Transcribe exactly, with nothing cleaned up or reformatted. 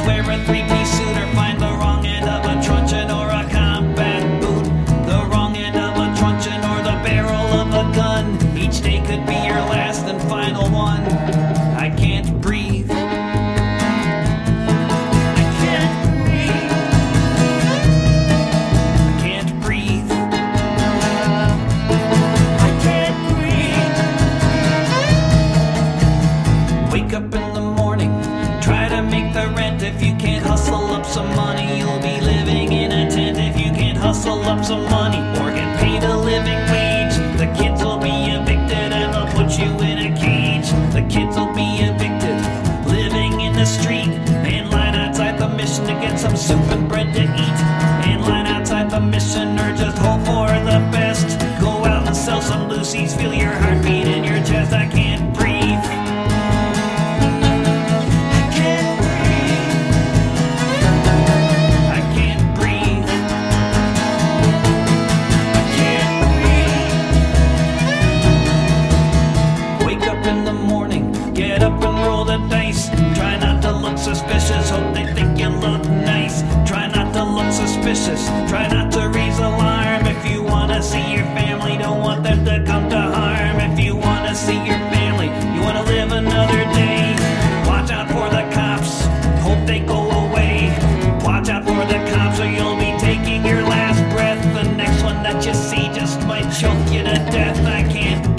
wear a three-piece suit or find the wrong end of a truncheon or a combat boot. The wrong end of a truncheon or the barrel of a gun. Each day could be your last and final one. I can't breathe. I can't breathe. I can't breathe. I can't breathe. Wake up in the morning, try to make the rent. If you can't hustle up some money, you'll be living in a tent. If you can't hustle up some money or get paid a living wage, the kids will be evicted and they'll put you in a cage. The kids will be evicted, living in the street, and line outside the mission to get some soup and bread to eat. And line outside the mission or just hope for the best. Go out and sell some Lucy's, feel your heartbeat in your chest. I can't breathe. Get up and roll the dice. Try not to look suspicious. Hope they think you look nice. Try not to look suspicious. Try not to raise alarm. If you wanna see your family, don't want them to come to harm. If you wanna see your family, you wanna live another day, watch out for the cops. Hope they go away. Watch out for the cops or you'll be taking your last breath. The next one that you see just might choke you to death. I can't